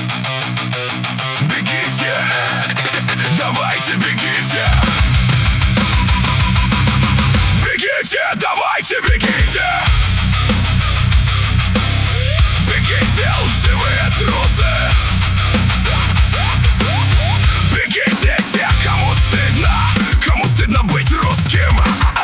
Бегите, давайте бегите. Бегите, давайте бегите. Бегите, лживые трусы. Бегите, те, кому стыдно быть русским.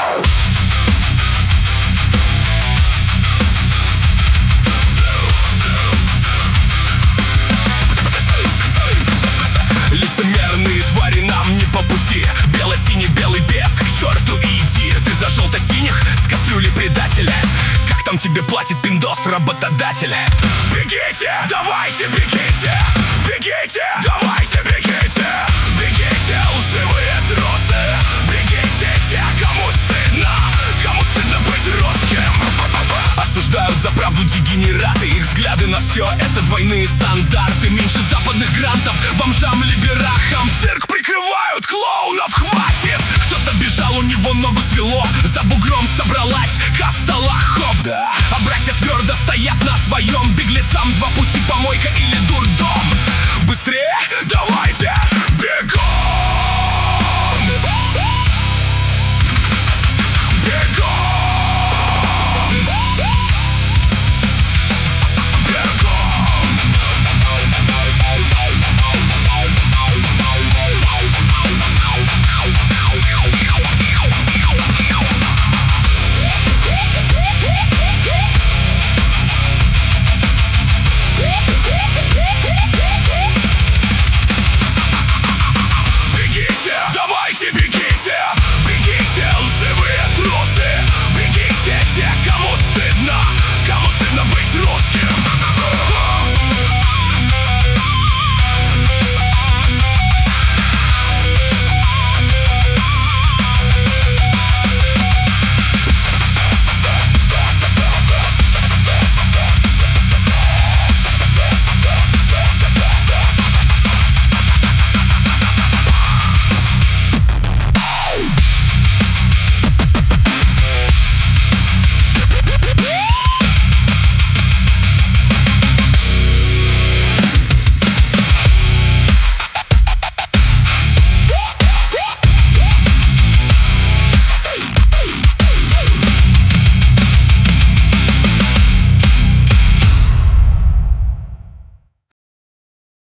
Лицемерные твари нам не по пути. Бело-синий, белый без, к черту иди. Ты за желто-синих с кастрюли предателя. Как там тебе платит пиндос работодатель? Бегите, давайте бегите. Бегите, давайте бегите. Бегите, лживые трусы. Бегите, те, кому стыдно быть русским. Осуждают за правду дегенераты. Их взгляды на все это двойные стандарты. Меньше западных грантов бомжам, либерахам. Цирк прикрывают, клоунов хватит. Кто-то бежал, у него ногу свело. За бугром собралась каста лохов, да. А братья твердо стоят на своем. Беглецам два пути: помойка или дурдом. Быстрее, давай!